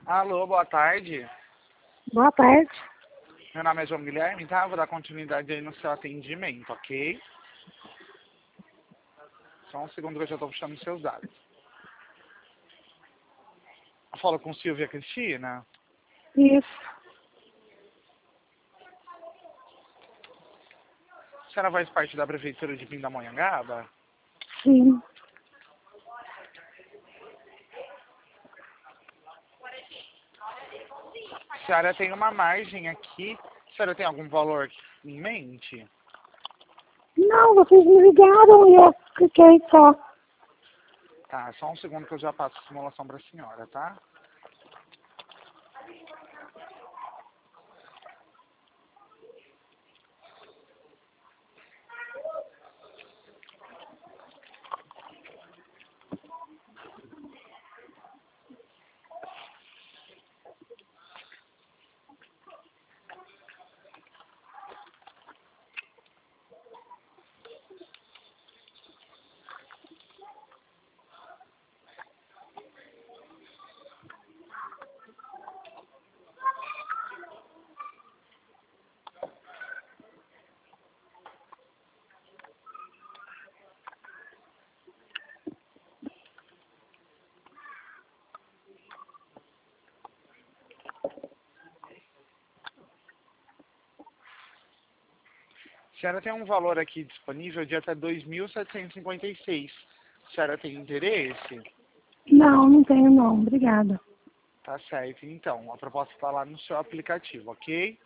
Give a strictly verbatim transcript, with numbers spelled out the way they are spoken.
Alô, boa tarde. Boa tarde. Meu nome é João Guilherme, tá? Vou dar continuidade aí no seu atendimento, ok? Só um segundo que eu já estou puxando os seus dados. Falo com Silvia Cristina. Isso. A senhora faz parte da Prefeitura de Pindamonhangaba? Sim. A senhora tem uma margem aqui. A senhora tem algum valor em mente? Não, vocês me ligaram e eu cliquei só. Tá, só um segundo que eu já passo a simulação para a senhora, tá? A senhora tem um valor aqui disponível de até dois mil setecentos e cinquenta e seis. A senhora tem interesse? Não, não tenho não. Obrigada. Tá certo. Então, a proposta está lá no seu aplicativo, ok?